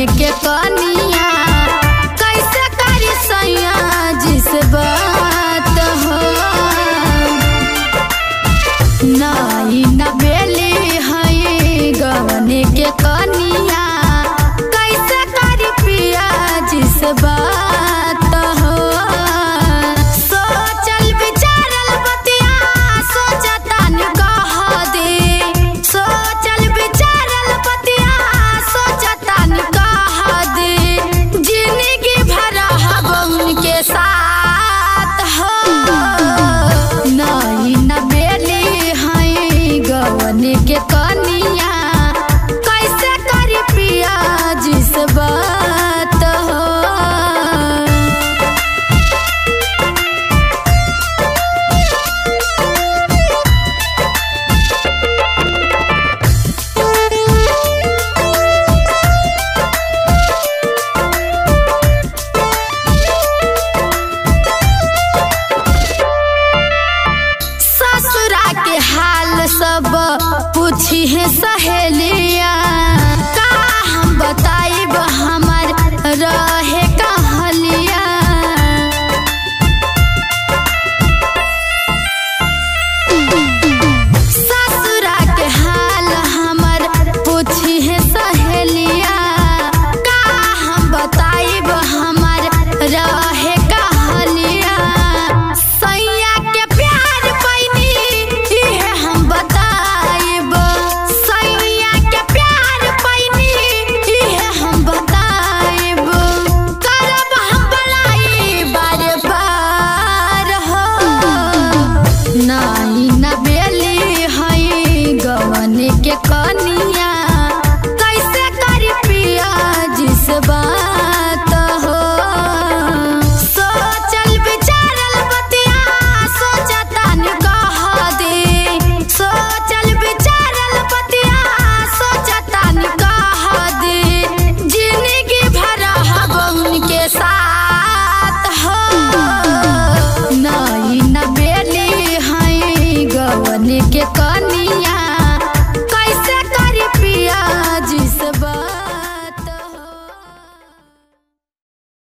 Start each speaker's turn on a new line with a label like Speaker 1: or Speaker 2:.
Speaker 1: गवने के कनिया कैसे करी सैया जिस बात हो नाई न बेली है गवने के कनिया कैसे करी पिया जिस बात हो सोचल विचारल बतिया सोचतन कह दे सोचल विचारल बतिया सोचतन कह दे जिंदगी भर हबन के साथ हो नहीं न बेली है गवने के कनिया कैसे करी पिया जिस बात हो ससुरा के हाल सब पूछी है सहेलिया